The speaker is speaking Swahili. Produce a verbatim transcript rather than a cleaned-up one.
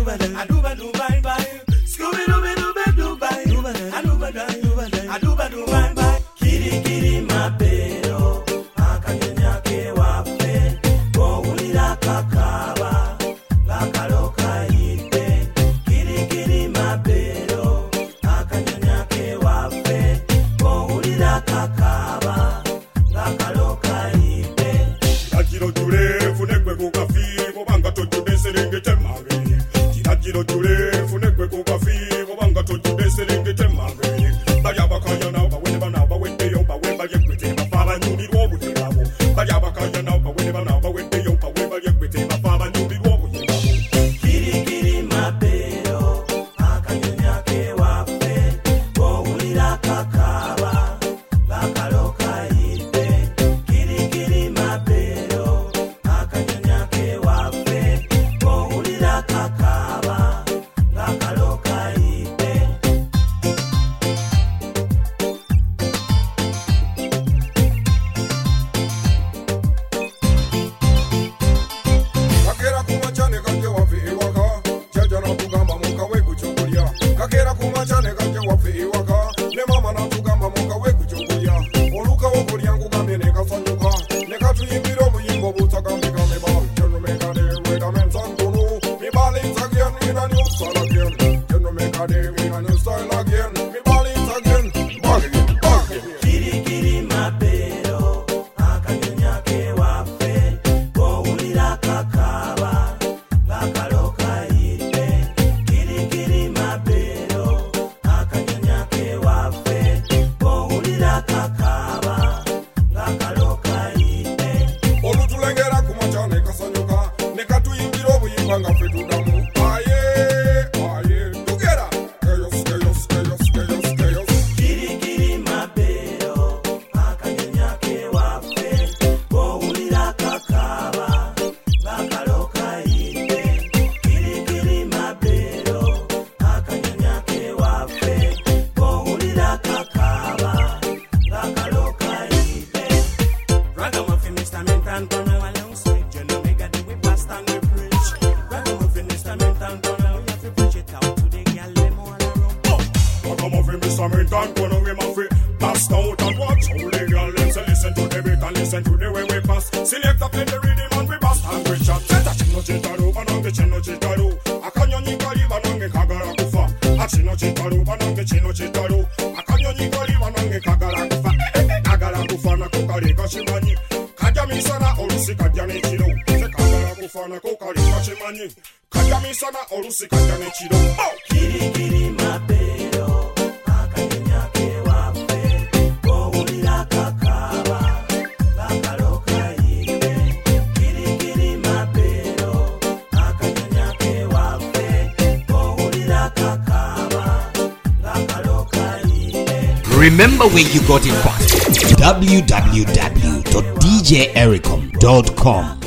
aduba dubai bye, Scooby Dooby Dooby Dubai, aduba dubai, aduba dubai bye, kiri kiri mapero, akanyanya ke wafe, bohulira kakaba, lakaloka ipe, kiri kiri mapero, akanyanya ke wafe, bohulira kakaba, lakaloka ipe. Kiragiro jure funekwe kukafi, bobanga tojude serengete mabiri. Kiragiro jure funekwe kukafi, bobanga tojude serengete mabiri. Bayabakaya na bawene bana bawende yo bawe bayekwete bafaba nyuri wobute babo. Bayabakaya na bawene bana bawende yo bawe bayekwete bafaba nyuri wobute babo. Kiri kiri mapero, akanyanya ke wafe, bohulira kakaba, lakaloka ipe. Kiri kiri mapero, akanyanya ke wafe, bohulira kakaba, lakaloka ipe. Kakera kumachane kanje wafi iwaka, jaja na tugamba muka we kuchungulia. Kakera kumachane kanje wafi iwaka, ne mama na tugamba muka we kuchungulia. Oluka wokuli yangu gamye ne kasanyuka, ne katuyimbira obuyimba obutagambika me bal. General Mekade, wait a minute, Santonu. Me ball it again, in a new style again. General Mekade, in a new style again. Me ball it again, ball again, ball again. Kiri kiri mapero, akanyanya ke wafe, bohulira kakaba, lakaloka ipe. Kiri kiri mapero, akanyanya ke wafe, bohulira kakaba, lakaloka ipe. Olutulengera kumachane kasanyuka, ne katuyimbira obuyimba nga ffe tudamu. Aye, aye, together. Chaos, chaos, chaos, chaos, chaos. Kiri kiri mapero, akanyanya ke wafe, bohulira kakaba, lakaloka ipe. Kiri kiri mapero, akanyanya ke wafe, bohulira kakaba, lakaloka ipe. Ragamuffin, Mister Mentan, Bono alongside General Mekade, we blast and we preach. Ragamuffin, Mister Mentan, Bono, we have to push it out to the gal them all around. Oh. Ragamuffin, Mister Mentan, gonna we my free. Blast out and watch how they girl them say listen to the beat and listen to the way we pass. Select up in the rhythm and we blast and we chat. Cheta chino chitaru, banange chino chitaru. Akanyo nyikari banange kagara kufa. Achino chitaru, banange chino chitaru. Akanyo nyikari banange kagara kufa. Kagara kufa na kokari kashimanyi. Kajami sana olusi kajane chiro. Se kagara kufa na kokari kashimanyi. Kajami sana olusi kajane chiro. Oh! Kiri kiri mapero, akanyanya ke wafe, bohulira kakaba, lakaloka ipe. Kiri kiri mapero, akanyanya ke wafe, bohulira kakaba, lakaloka ipe. Remember where you got it from. w w w dot d j ericom dot com